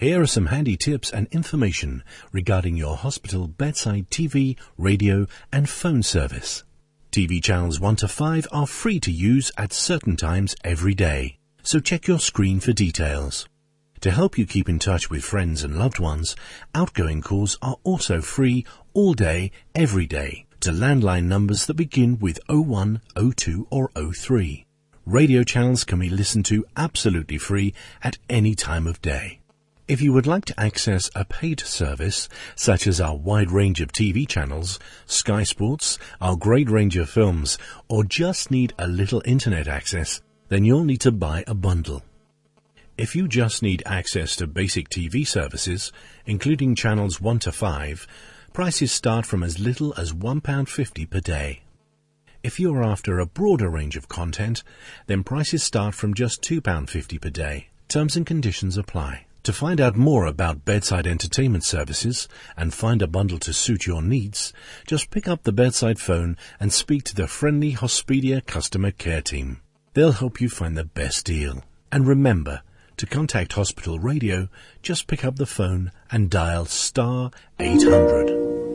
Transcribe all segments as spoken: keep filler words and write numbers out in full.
Here are some handy tips and information regarding your hospital bedside T V, radio and phone service. T V channels one to five are free to use at certain times every day, so check your screen for details. To help you keep in touch with friends and loved ones, outgoing calls are also free all day, every day, to landline numbers that begin with oh one, oh two or oh three. Radio channels can be listened to absolutely free at any time of day. If you would like to access a paid service, such as our wide range of T V channels, Sky Sports, our great range of films, or just need a little internet access, then you'll need to buy a bundle. If you just need access to basic T V services, including channels one to five, prices start from as little as one pound fifty per day. If you're after a broader range of content, then prices start from just two pounds fifty per day. Terms and conditions apply. To find out more about bedside entertainment services and find a bundle to suit your needs, just pick up the bedside phone and speak to the friendly Hospedia customer care team. They'll help you find the best deal. And remember, to contact Hospital Radio, just pick up the phone and dial star eight hundred.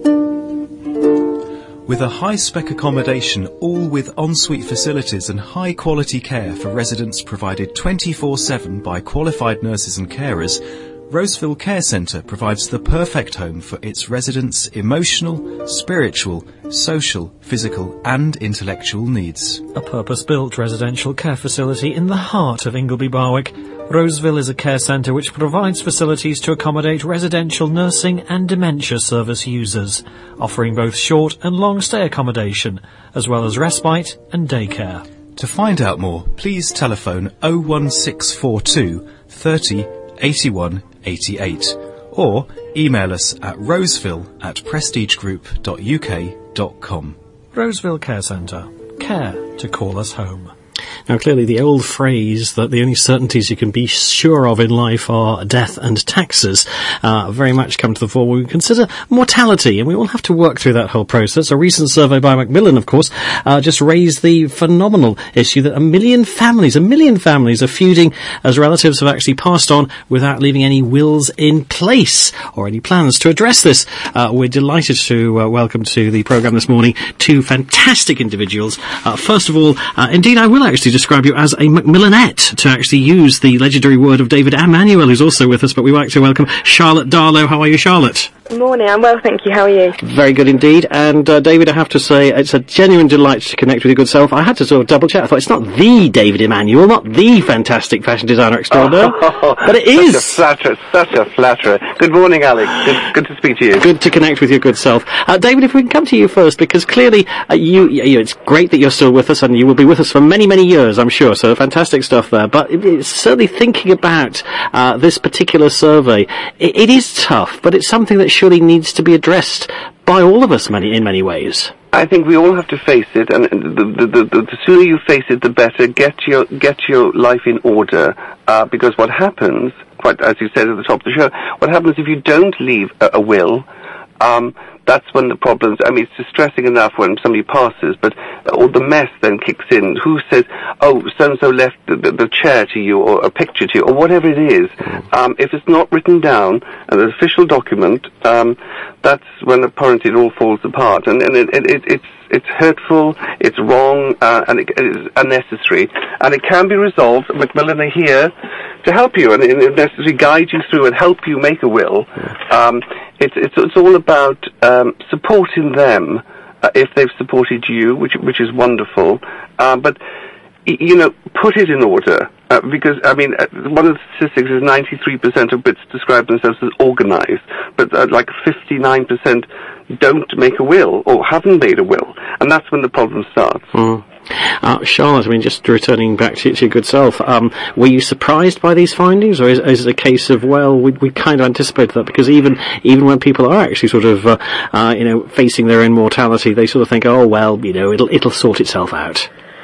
With a high-spec accommodation, all with ensuite facilities and high-quality care for residents provided twenty-four seven by qualified nurses and carers, Roseville Care Centre provides the perfect home for its residents' emotional, spiritual, social, physical and intellectual needs. A purpose-built residential care facility in the heart of Ingleby Barwick, Roseville is a care centre which provides facilities to accommodate residential nursing and dementia service users, offering both short and long stay accommodation, as well as respite and daycare. To find out more, please telephone oh one six four two, thirty, eighty-one, eighty-eight or email us at roseville at prestigegroup dot u k dot com. Roseville Care Centre. Care to call us home. Now, clearly, the old phrase that the only certainties you can be sure of in life are death and taxes uh, very much come to the fore when we consider mortality, and we all have to work through that whole process. A recent survey by Macmillan, of course, uh, just raised the phenomenal issue that a million families, a million families are feuding as relatives have actually passed on without leaving any wills in place or any plans to address this. Uh, we're delighted to uh, welcome to the programme this morning two fantastic individuals. Uh, first of all, uh, indeed, I will actually describe you as a Macmillanette, to actually use the legendary word of David Emmanuel, who's also with us, but we would like to welcome Charlotte Darlow. How are you, Charlotte? Good morning, I'm well, thank you. How are you? Very good indeed. And uh, David, I have to say, it's a genuine delight to connect with your good self. I had to sort of double check. I thought, it's not the David Emmanuel, not the fantastic fashion designer extraordinaire, oh, but it is. Such a flatterer, such a flatterer. Good morning, Alex. Good, good to speak to you. Good to connect with your good self. Uh, David, if we can come to you first, because clearly uh, you, you, it's great that you're still with us, and you will be with us for many, many years, I'm sure. So fantastic stuff there. But it, it's certainly thinking about uh, this particular survey, it, it is tough, but it's something that surely needs to be addressed by all of us many in many ways. I think we all have to face it, and the, the, the, the sooner you face it, the better. Get your get your life in order, uh, because what happens, quite as you said at the top of the show, what happens if you don't leave a, a will? Um, that's when the problems, I mean, it's distressing enough when somebody passes, but all the mess then kicks in. Who says, oh, so-and-so left the, the, the chair to you, or a picture to you, or whatever it is. Um, if it's not written down, an official document, um, that's when apparently it all falls apart. And, and it, it, it, it's it's hurtful, it's wrong, uh, and it, it is unnecessary. And it can be resolved. Macmillan are here to help you, and if necessary, guide you through and help you make a will. Um, it's, it's, it's all about um, supporting them uh, if they've supported you, which which is wonderful. Uh, but you know, put it in order, uh, because, I mean, uh, one of the statistics is ninety-three percent of Brits describe themselves as organised, but uh, like fifty-nine percent don't make a will, or haven't made a will, and that's when the problem starts. Mm. Uh, Charlotte, I mean, just returning back to, to your good self, um, were you surprised by these findings, or is, is it a case of, well, we, we kind of anticipated that, because even even when people are actually sort of, uh, uh, you know, facing their own mortality, they sort of think, oh, well, you know, it'll it'll sort itself out?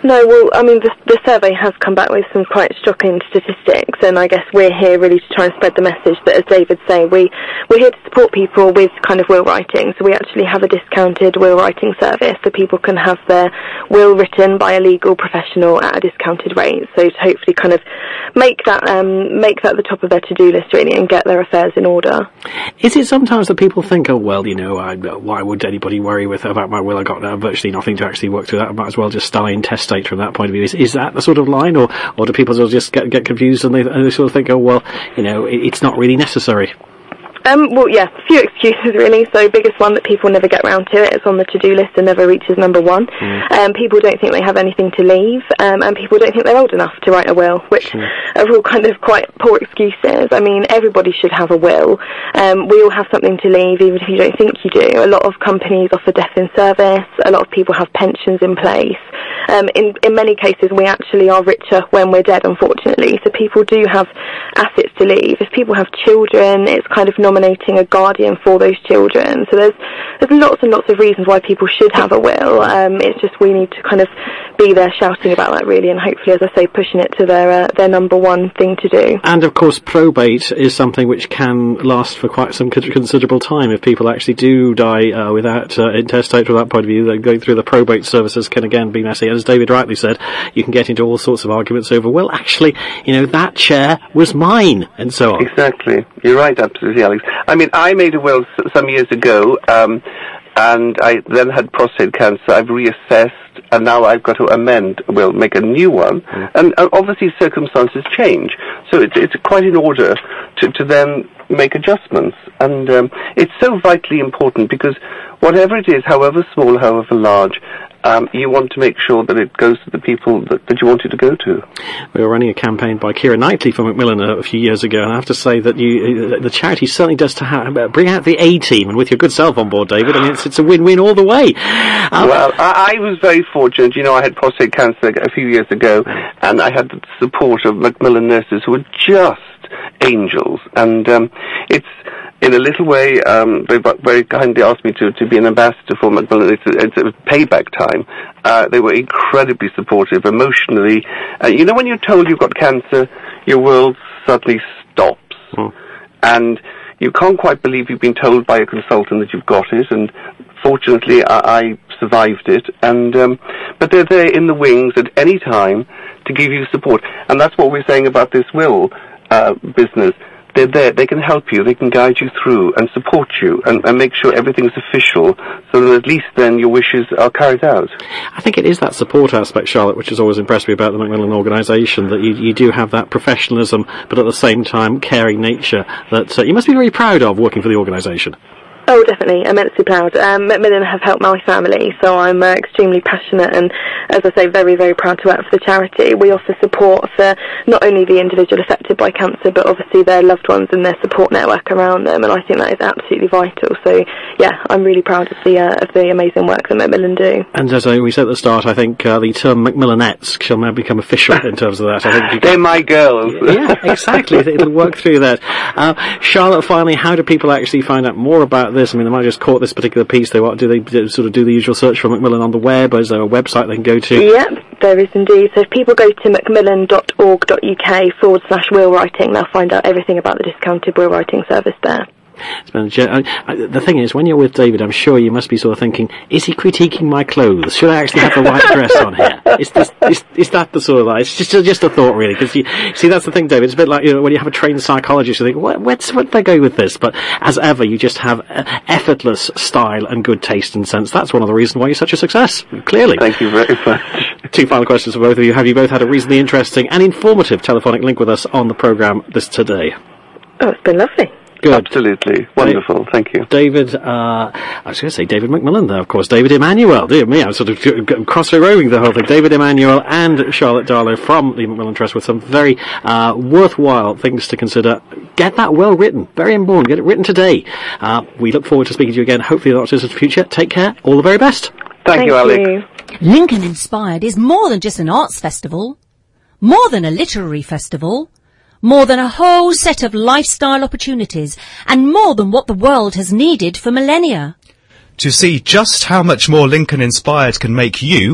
No, well, I mean, the, the survey has come back with some quite shocking statistics, and I guess we're here really to try and spread the message that, as David's saying, we, we're here to support people with kind of will writing. So we actually have a discounted will writing service, so people can have their will written by a legal professional at a discounted rate. So to hopefully kind of make that um, make that the top of their to-do list, really, and get their affairs in order. Is it sometimes that people think, oh, well, you know, I, why would anybody worry with about my will? I got uh, virtually nothing to actually work through that. I might as well just die intestate from that point of view. Is, is that the sort of line, or, or do people sort of just get, get confused and they, and they sort of think, oh, well, you know, it, it's not really necessary? Um, well, yeah, a few excuses really. So biggest one that people never get round to it. It's on the to-do list and never reaches number one. Mm. Um, people don't think they have anything to leave, um, and people don't think they're old enough to write a will, which mm. are all kind of quite poor excuses. I mean, everybody should have a will. Um, we all have something to leave, even if you don't think you do. A lot of companies offer death in service. A lot of people have pensions in place. Um, in, in many cases, we actually are richer when we're dead, unfortunately. So people do have assets to leave. If people have children, it's kind of nominating a guardian for those children. So there's there's lots and lots of reasons why people should have a will. Um, it's just we need to kind of be there shouting about that, really, and hopefully, as I say, pushing it to their uh, their number one thing to do. And of course, probate is something which can last for quite some considerable time. If people actually do die uh, without uh, intestate, from that point of view, then going through the probate services can again be messy. As David rightly said, you can get into all sorts of arguments over, well, actually, you know, that chair was mine, and so on. Exactly. You're right, absolutely, Alex. I mean, I made a will s- some years ago, um, and I then had prostate cancer. I've reassessed, and now I've got to amend, will make a new one. Mm. And uh, obviously circumstances change. So it's, it's quite in order to, to then make adjustments. And um, it's so vitally important because whatever it is, however small, however large, Um, you want to make sure that it goes to the people that, that you want it to go to. We were running a campaign by Keira Knightley for Macmillan a, a few years ago, and I have to say that you, the charity certainly does to ha- bring out the A-team, and with your good self on board, David, I mean, it's, it's a win-win all the way. Um, well, I, I was very fortunate. You know, I had prostate cancer a few years ago, and I had the support of Macmillan nurses who were just angels, and um, it's in a little way, um, they very kindly asked me to, to be an ambassador for Macmillan. It's a, it's a payback time. Uh, they were incredibly supportive, emotionally. Uh, you know, when you're told you've got cancer, your world suddenly stops. Mm. And you can't quite believe you've been told by a consultant that you've got it. And fortunately, I, I survived it. And um, but they're there in the wings at any time to give you support. And that's what we're saying about this will uh, business. They're there, they can help you, they can guide you through and support you and, and make sure everything's official so that at least then your wishes are carried out. I think it is that support aspect, Charlotte, which has always impressed me about the Macmillan organisation, that you, you do have that professionalism but at the same time caring nature that uh, you must be very proud of working for the organisation. Oh, definitely, immensely proud. Um, Macmillan have helped my family, so I'm uh, extremely passionate and, as I say, very, very proud to work for the charity. We offer support for not only the individual affected by cancer, but obviously their loved ones and their support network around them, and I think that is absolutely vital. So, yeah, I'm really proud of the uh, of the amazing work that Macmillan do. And as uh, we said at the start, I think uh, the term Macmillanettes shall now become official in terms of that. I think you They're my girls. Yeah, exactly. It'll work through that. Uh, Charlotte, finally, how do people actually find out more about this? I mean, they might have just caught this particular piece. They what do they do, sort of do the usual search for Macmillan on the web? Or is there a website they can go to? Yep, there is indeed. So if people go to macmillan.org.uk forward slash will writing, they'll find out everything about the discounted will writing service there. It's been a, the thing is, when you're with David, I'm sure you must be sort of thinking, is he critiquing my clothes? Should I actually have the right dress on here? Is, this, is, is that the sort of, like, it's just just a thought, really, because you see, that's the thing, David, it's a bit like, you know, when you have a trained psychologist, you think, what, what's, where did they go with this? But as ever, you just have uh, effortless style and good taste and sense. That's one of the reasons why you're such a success, clearly. Thank you very much. Two final questions for both of you. Have you both had a reasonably interesting and informative telephonic link with us on the programme this today? Oh, it's been lovely. Good. Absolutely. Wonderful. Thank you. David, uh, I was going to say David Macmillan there, of course. David Emanuel. Dear me, I'm sort of cross-roaming the whole thing. David Emanuel and Charlotte Darlow from the Macmillan Trust with some very uh, worthwhile things to consider. Get that well written. Very important. Get it written today. Uh, we look forward to speaking to you again, hopefully in the not-too-distant future. Take care. All the very best. Thank, Thank you, Alex. you. Lincoln Inspired is more than just an arts festival, more than a literary festival, more than a whole set of lifestyle opportunities, and more than what the world has needed for millennia. To see just how much more Lincoln Inspired can make you,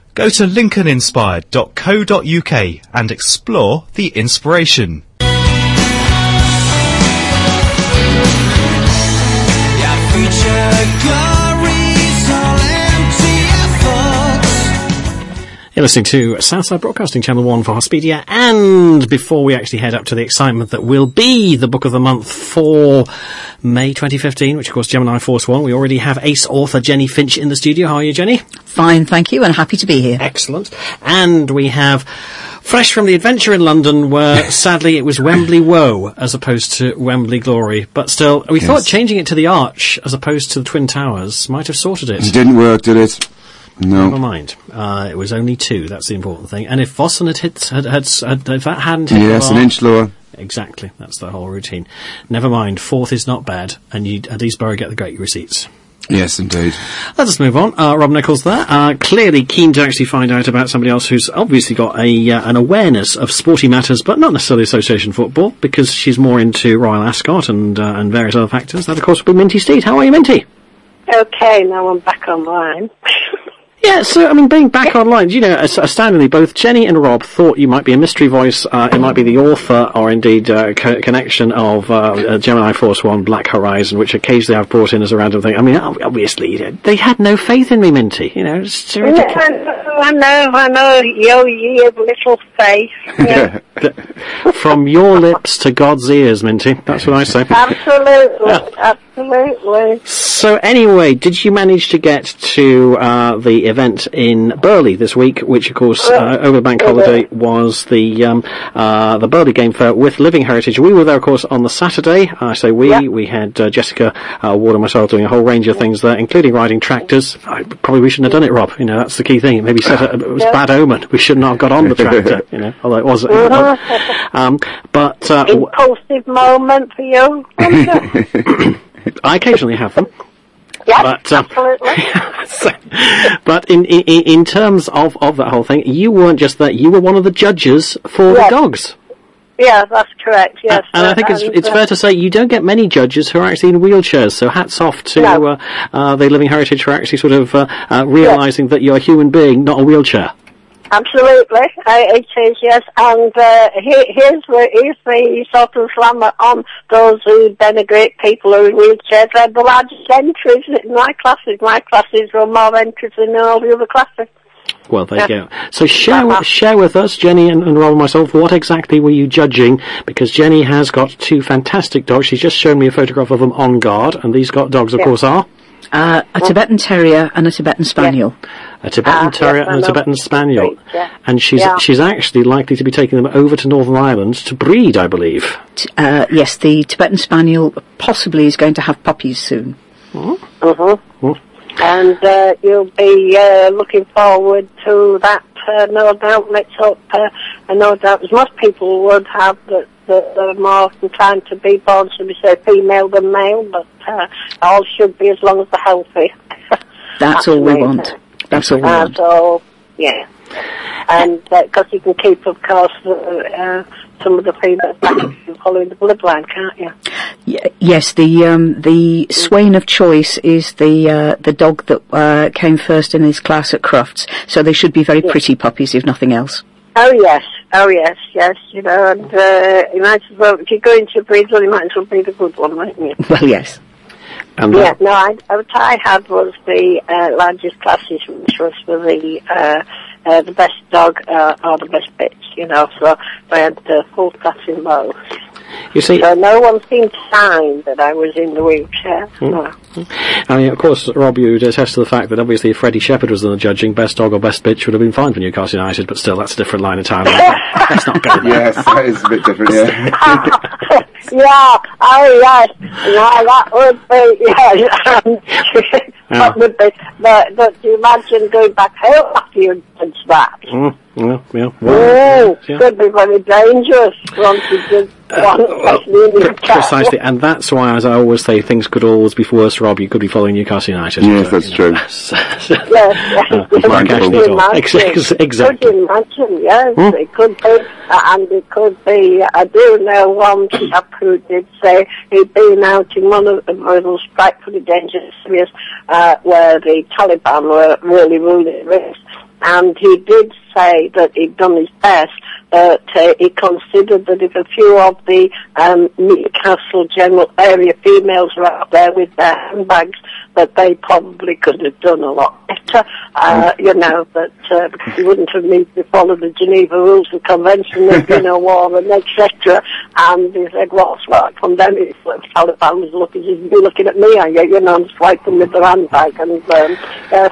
Go to lincoln inspired dot co dot uk and explore the inspiration. You're listening to Southside Broadcasting Channel one for Hospedia, and before we actually head up to the excitement that will be the book of the month for May twenty fifteen, which of course Gemini Force One, we already have ace author Jenny Finch in the studio. How are you, Jenny? Fine, thank you, and happy to be here. Excellent. And we have fresh from the adventure in London, where sadly it was Wembley Woe as opposed to Wembley Glory, but still we yes. thought changing it to the Arch as opposed to the Twin Towers might have sorted it. It didn't work, did it? No. Never mind. Uh, it was only two. That's the important thing. And if Vossen had hit, had, had, had if that hadn't hit, yes, the bar, an inch lower. Exactly. That's the whole routine. Never mind. Fourth is not bad, and you at Eastborough get the great receipts. Yes, indeed. Let us move on. Uh, Rob Nichols there, uh, clearly keen to actually find out about somebody else who's obviously got a uh, an awareness of sporty matters, but not necessarily association football, because she's more into Royal Ascot and uh, and various other factors. That, of course, will be Minty Steed. How are you, Minty? Okay, now I'm back online. Yeah, so, I mean, being back online, you know, astoundingly, both Jenny and Rob thought you might be a mystery voice, uh, it might be the author, or indeed, uh, co- connection of, uh, Gemini Force One, Black Horizon, which occasionally I've brought in as a random thing. I mean, obviously, they had no faith in me, Minty, you know, it's ridiculous. I know, I know, yo, you have little faith. Yeah. From your lips to God's ears, Minty, that's what I say. Absolutely, yeah. Absolutely. So anyway, did you manage to get to, uh, the event in Burley this week, which of course uh, over the bank holiday was the um, uh, the Burley Game Fair with Living Heritage. We were there, of course, on the Saturday. I say we. Yeah. We had uh, Jessica uh, Ward and myself doing a whole range of things there, including riding tractors. I, probably we shouldn't have done it, Rob. You know, that's the key thing. Maybe set a, it was yeah. bad omen. We should not have got on the tractor. You know, although it was. It was um, but uh, impulsive moment for you. I occasionally have them. Yes, but, um, absolutely. so, but in, in in terms of, of that whole thing, you weren't just that, you were one of the judges for yes. the dogs. Yeah, that's correct, yes. And, and I think it's it's uh, fair to say you don't get many judges who are actually in wheelchairs, so hats off to no. uh, uh, the Living Heritage for actually sort of uh, uh, realising yes. that you're a human being, not a wheelchair. Absolutely, uh, it is, yes, and uh, here, here's, the, here's the sort of slammer on those who denigrate people who are in wheelchairs. They're the largest entries in my classes. My classes run more entries than all the other classes. Well, there yeah. you go. So share with, share with us, Jenny and, and Rob and myself, what exactly were you judging? Because Jenny has got two fantastic dogs. She's just shown me a photograph of them on guard, and these got dogs, of yeah. course, are? Uh, a Tibetan Terrier and a Tibetan Spaniel. Yeah. A Tibetan uh, Terrier yes, and a Tibetan Spaniel. Yeah. And she's yeah. she's actually likely to be taking them over to Northern Ireland to breed, I believe. Uh, yes, the Tibetan Spaniel possibly is going to have puppies soon. Mm-hmm. Mm-hmm. And uh, you'll be uh, looking forward to that, uh, no doubt. Let's hope, uh, no doubt, as most people would have, that, that they're more inclined to be born, should we say, female than male, but uh, all should be as long as they're healthy. That's, That's all we want. That's all we want. So, yeah. And because uh, you can keep, of course, uh, some of the females back following the bloodline, can't you? Y- yes, the um, the swain of choice is the uh, the dog that uh, came first in his class at Crufts, so they should be very yes. pretty puppies, if nothing else. Oh yes, oh yes, yes, you know, and uh, you might as well, if you're going to breed one, you might as well breed a good one, mightn't you? Well, yes. And yeah, no, I, what I had was the uh, largest classes, which was for the uh, uh, the best dog uh, or the best bitch, you know, so I had the full class in both. You see, so no one seemed to find that I was in the wheelchair. Mm. No. I mean, of course, Rob, you would attest to the fact that obviously if Freddie Shepherd was in the judging, best dog or best bitch would have been fine for Newcastle United, but still, that's a different line entirely. Let's not go there. Yes, that is a bit different, yeah. Yeah, oh yes, no, that would be, yes. Yeah. That would be, but, but do you imagine going back home after you did that? Mm, yeah, yeah. Well, mm, yeah. Could be very dangerous once you did one, uh, well, precisely, and that's why, as I always say, things could always be worse, Rob. You could be following Newcastle United. Yes, that's true. Yes, yes. Uh, yes. Exactly. Could you imagine, yes, hmm? It could be, uh, and it could be, I do know one chap who did say he'd been out in one of the those frightfully dangerous areas uh, where the Taliban were really ruling the race. and he did say that he'd done his best, but uh, he considered that if a few of the um, Newcastle general area females were out there with their handbags, that they probably could have done a lot better, uh, you know, that uh, because he wouldn't have needed to follow the Geneva Rules and Convention, there'd been a war and et cetera. And he said, what's right from them? His Taliban was looking, he'd be looking at me, and you know, I'm swiping with the handbag. And um, uh,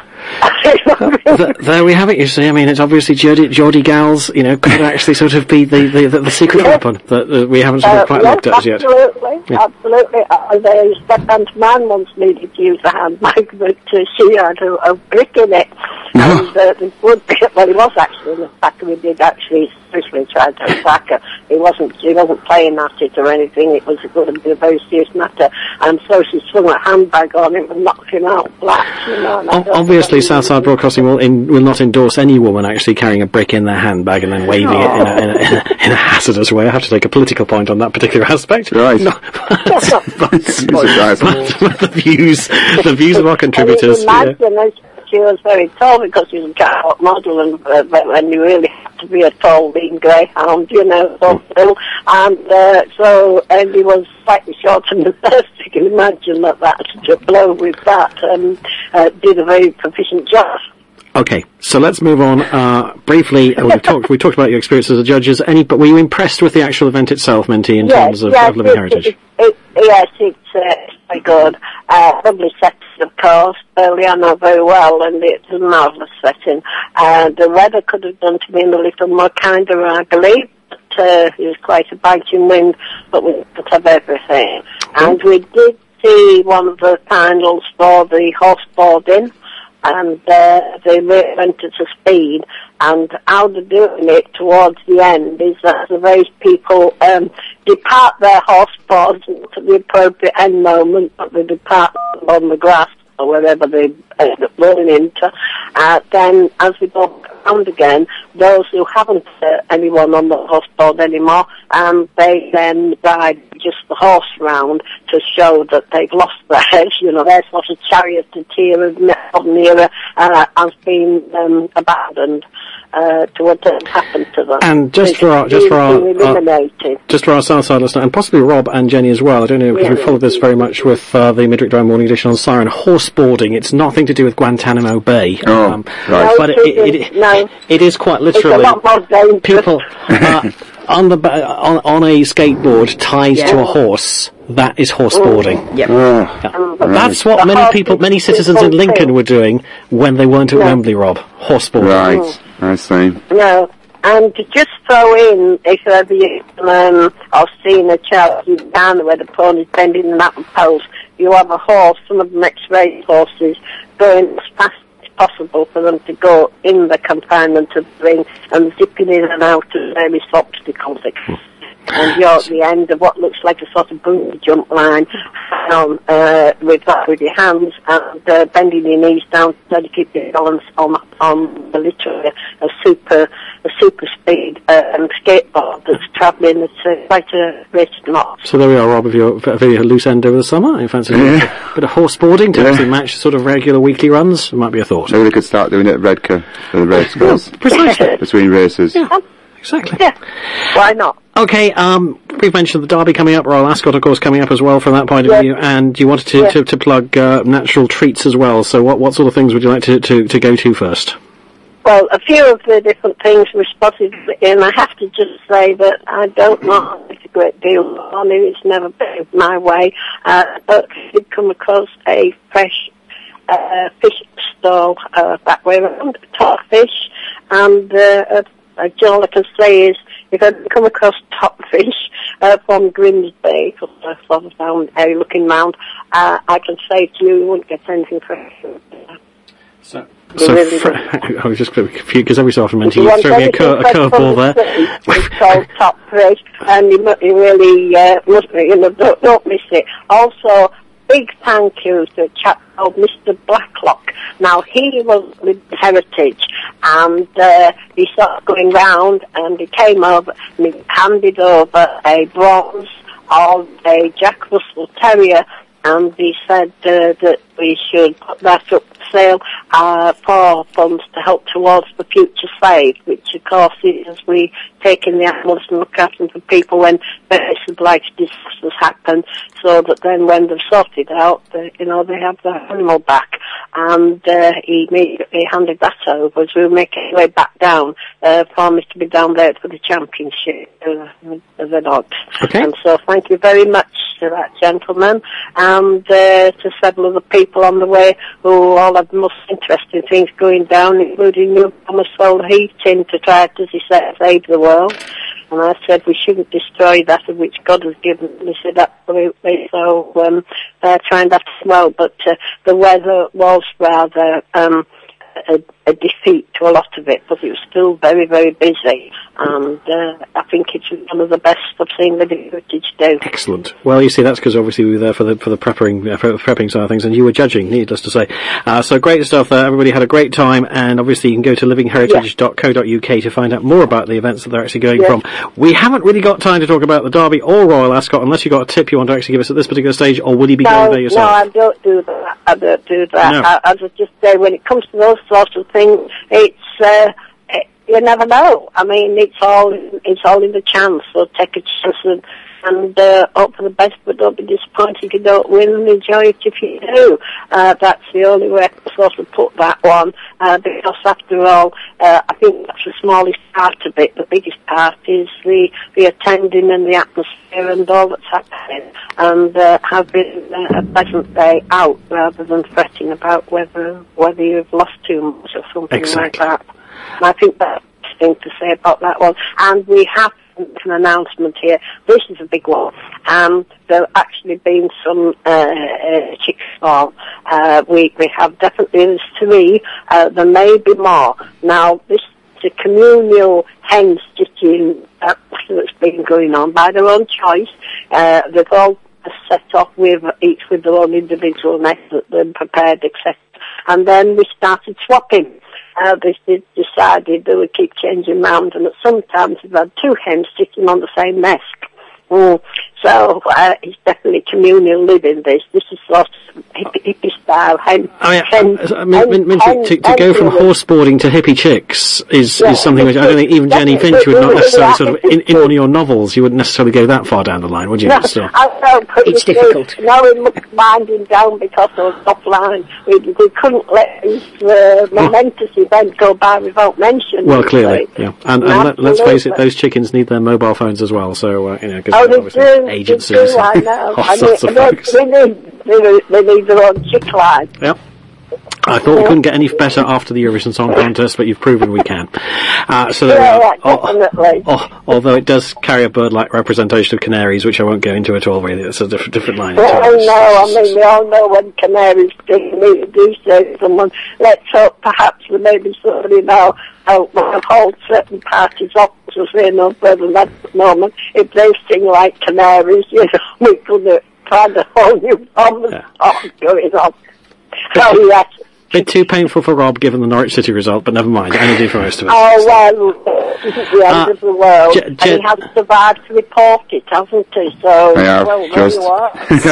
Th- there we have it, you see. I mean, it's obviously Geordie, Geordie Gals, you know, could actually sort of be the, the, the, the secret weapon that uh, we haven't sort of quite uh, looked at as yet. Absolutely, Yeah. absolutely. Uh, the second man once needed to use a handbag, but uh, she had a, a brick in it. And uh, the would well, he was actually an attacker. We did actually seriously try to attack her. He wasn't, he wasn't playing at it or anything. It was going to be a very serious matter. And so she swung a handbag on him and knocked him out flat. You know, and I O- thought, obviously, Southside Broadcasting will, in, will not endorse any woman actually carrying a brick in their handbag and then waving it in a, in, a, in, a, in a hazardous way. I have to take a political point on that particular aspect. Right. No, but, but, Surprise. but the views, the views of our contributors. I Yeah. mean, imagine she was very tall because she was a catwalk model, and uh, when you really have to be a tall, lean greyhound, you know, so still. And uh, so Andy was slightly shorter than the first. You can imagine that that to blow with that um, uh, did a very proficient job. Okay, so let's move on uh, briefly. uh, We talked. We talked about your experience as a judge. As any, but were you impressed with the actual event itself, Minty, in Yes, terms of, yes, of Living it, Heritage? It, it, yes, it's uh, very good. Uh, lovely setting, of course. Early I know very well, and it's a marvellous setting. Uh, the weather could have done to be a little more kinder, I believe. But, uh, it was quite a biting wind, but we didn't have everything. And we did see one of the finals for the horse boarding, and uh, they really went at a speed. And how they're doing it towards the end is that the various people um, depart their horse boards at the appropriate end moment, but they depart on the grass or wherever they end up rolling into. Uh, then, as we go around again, those who haven't uh, anyone on the horse board anymore, um, they then ride just the horse round to show that they've lost theirs. You know, their sort of charioteer of modern era uh, has been um, abandoned. Uh, to what has happened to them. And just It's for our, just for our, being our eliminated. just for our Southside listener, and possibly Rob and Jenny as well. I don't know because we Yeah. followed this very much with uh, the Midweek Drive Morning Edition on Siren horseboarding. It's nothing to do with Guantanamo Bay, Oh, um, right. but it, it, it, No. it is quite It's a literally lot more dangerous. people uh, on the ba- on, on a skateboard tied to Yeah. a horse. That is horseboarding. Yep. Ah, Um, Yeah. That's what The many horse people, is- many is citizens in one Lincoln thing. were doing when they weren't at Yeah. Wembley, Rob. Horseboarding. right. I see. No. And to just throw in, if ever you um, are seeing a child down where the pony's bending the mountain post, you have a horse, some of the next race horses, going as fast as possible for them to go in the confinement of the ring and zipping in and out of various obstacles. And you're at the end of what looks like a sort of bungee jump line, um, uh, with that with your hands and uh, bending your knees down so to keep your balance on on the literally a super a super speed uh, um, skateboard that's travelling at uh, quite a rate of knots. So there we are, Rob, of your, of your loose end over the summer. In fact, a Yeah. bit of horseboarding to Yeah. actually match sort of regular weekly runs. It might be a thought. Maybe they could start doing it at Redcar for the race girls. Precisely. Between races. Yeah, exactly. Yeah, why not? Okay, um, we've mentioned the Derby coming up, Royal Ascot, of course, coming up as well from that point of Yes. view, and you wanted to, Yes. to, to plug uh, natural treats as well. So what, what sort of things would you like to, to, to go to first? Well, a few of the different things were spotted, and I have to just say that I don't know it's a great deal on it. It's never been my way, uh, but I did come across a fresh uh, fish stall uh, that way around, top fish, and uh, uh, all I can say is if I come across top fish uh, from Grimsby, because I sort of found a looking mound, uh, I can say to you, you won't get anything fresh. So, You really fr- don't. I was just confused because every so often meant If you you want throw me a, cur- a anything fresh from curveball the there. city, it's called top fish, and you, mu- you really uh, must, you know, don't, don't miss it. Also, big thank you to a chap called Mister Blacklock. Now, he was with Heritage, and uh, he started going round, and he came over, and he handed over a bronze of a Jack Russell Terrier, and he said uh, that we should put that up for sale uh, for funds to help towards the future save, which of course is we take in the animals and look after them for people when various obliged disasters happen, so that then when they've sorted out, they, you know, they have their animal back. And uh, he immediately handed that over as we were making our way back down uh, for me to be down there for the championship uh, of the dogs. Okay. And so thank you very much to that gentleman and uh, to several other people on the way who all had the most interesting things going down, including New Thomas Solar Heating to try, as he said, save the world. And I said we shouldn't destroy that of which God has given. And he said absolutely, so um, they're trying that as well. But uh, the weather was rather um, a, a defeat to a lot of it, but it was still very, very busy. And uh, I think it's one of the best I've seen Living Heritage do. Excellent. Well, you see, that's because obviously we were there for the for the prepping uh, for the prepping side of things, and you were judging, needless to say. Uh, so great stuff there. Everybody had a great time, and obviously you can go to living heritage dot co dot uk to find out more about the events that they're actually going Yeah. from. We haven't really got time to talk about the Derby or Royal Ascot, unless you've got a tip you want to actually give us at this particular stage, or will you be No, going there yourself? no, I don't do that. I don't do that. No. I, I just say when it comes to those sorts of things, it's uh, it, you never know. I mean, it's all it's all in the chance. So take a chance and, and uh, hope for the best, but don't be disappointed if you don't win, and enjoy it if you do. Uh, that's the only way I can sort of put that one, uh, because after all, uh, I think that's the smallest part of it. The biggest part is the, the attending and the atmosphere and all that's happening, and uh, having uh, a pleasant day out rather than fretting about whether whether you've lost too much or something Exactly. like that. And I think that's the thing to say about that one. And we have an announcement here. This is a big one. Um, there have actually been some uh, uh, chicks born. Uh, we, we have definitely, there's three. Uh, there may be more. Now, this is a communal hen stitching uh, that's been going on by their own choice. Uh, they've all set off with each with their own individual nest that they've prepared, et cetera. And then we started swapping. Uh, they did decided they would keep changing round, and sometimes we've had two hens sitting on the same nest. Mm. So uh, it's definitely communal living. This this is sort of hippie, hippie style hen. I mean, hen, I mean, hen, Minty, hen, to, to hen go from living. horse boarding to hippie chicks is, Yeah, is something which I don't think even Jenny definitely. Finch would not Yeah, necessarily yeah, sort of, yeah. in, in one of your novels, you wouldn't necessarily go that far down the line, would you? No, Still. I know, but It's you see, difficult. now we must wind him down because of offline. We, we couldn't let this uh, momentous event go by without mention. Well, you clearly, see. yeah. And, and let, let's face it, Absolutely. those chickens need their mobile phones as well, so, uh, you know, because Oh, they obviously do, agencies. they do, I know. all I sorts mean, of they, folks. they, need, they, need- they need their own chick line. Yep. I thought we couldn't get any better after the Eurovision Song Contest, but you've proven we can. Uh, so there Yeah, we yeah, are. Oh, definitely. oh, although it does carry a bird-like representation of canaries, which I won't go into at all, really. It's a different, different line. Well, I know, I mean, we all know when canaries do, me do say to someone, let's hope perhaps there may be somebody now out will hold certain parties off, as we know further than that at the moment. If they sing like canaries, you know, we could find a whole new form of Yeah. song going on. Oh, yes. Bit too painful for Rob, given the Norwich City result, but never mind. I do for most of us. Oh, well, this isn't the end Uh, of the world. Je- and Je- he has survived to report it, hasn't he? So, I have, well, there just. you are.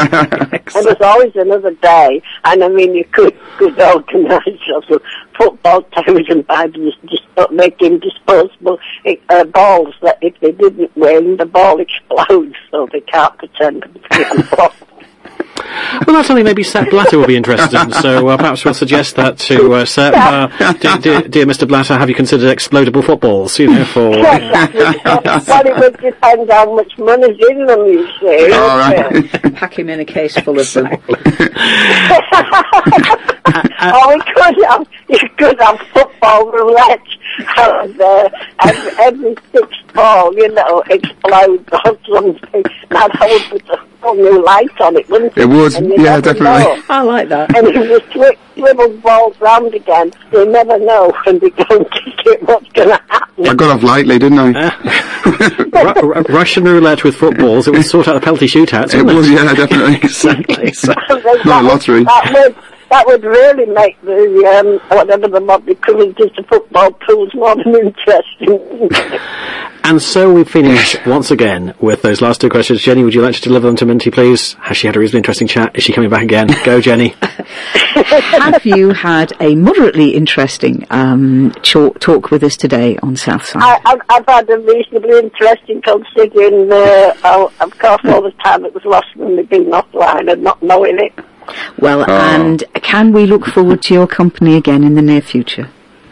And there's always another day. And I mean, you could, could organise sort of football television by just, just making disposable uh, balls that if they didn't win, the ball explodes, so they can't pretend to be Well, that's something maybe Sepp Blatter will be interested in, so uh, perhaps we'll suggest that to uh, Sepp. Uh, dear, dear, dear Mister Blatter, have you considered explodable footballs, you know, for... Well, it would depend how much money's in them, you see. All right. Pack him in a case full of them. Oh, we could have, you could have football roulette, and uh, every, every sixth ball, you know, explodes or something. Now that would put a whole new light on it, wouldn't it? It would, And you yeah, never definitely. know. I like that. And if you swi- swivel balls round again, you never know when they go and kick it what's going to happen. I got off lightly, didn't I? Ru- Ru- Russian roulette with footballs, it would sort out the penalty shootouts, It wouldn't was, it? yeah, definitely. Exactly. So, There's Not a that- lottery. That would, That would really make the, um, whatever the mob equivalent is to football pools more than interesting. And so we finish once again with those last two questions. Jenny, would you like to deliver them to Minty, please? Has she had a reasonably interesting chat? Is she coming back again? Go, Jenny. Have you had a moderately interesting um, ch- talk with us today on Southside? I, I've, I've had a reasonably interesting considering, uh, oh, of course, all the time it was lost when we've been offline and not knowing it. Well, oh. And can we look forward to your company again in the near future?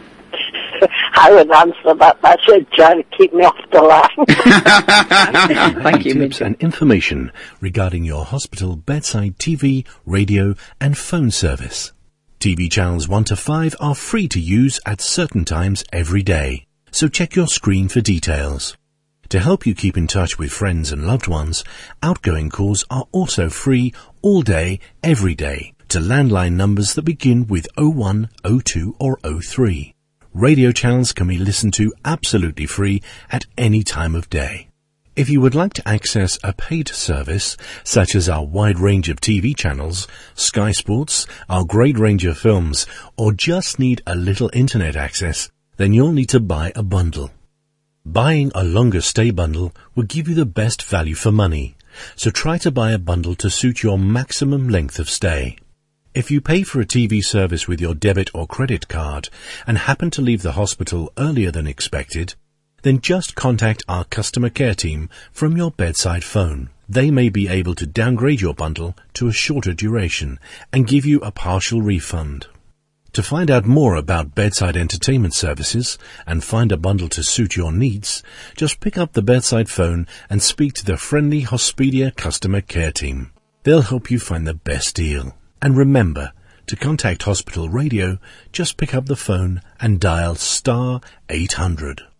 I would answer that by trying to keep me off the line. Thank you. Tips and information regarding your hospital bedside T V, radio and phone service. T V channels one to five are free to use at certain times every day, so check your screen for details. To help you keep in touch with friends and loved ones, outgoing calls are also free all day, every day, to landline numbers that begin with oh one, oh two or oh three. Radio channels can be listened to absolutely free at any time of day. If you would like to access a paid service, such as our wide range of T V channels, Sky Sports, our great range of films, or just need a little internet access, then you'll need to buy a bundle. Buying a longer stay bundle will give you the best value for money, so try to buy a bundle to suit your maximum length of stay. If you pay for a T V service with your debit or credit card and happen to leave the hospital earlier than expected, then just contact our customer care team from your bedside phone. They may be able to downgrade your bundle to a shorter duration and give you a partial refund. To find out more about bedside entertainment services and find a bundle to suit your needs, just pick up the bedside phone and speak to the friendly Hospedia customer care team. They'll help you find the best deal. And remember, to contact Hospital Radio, just pick up the phone and dial star eight hundred.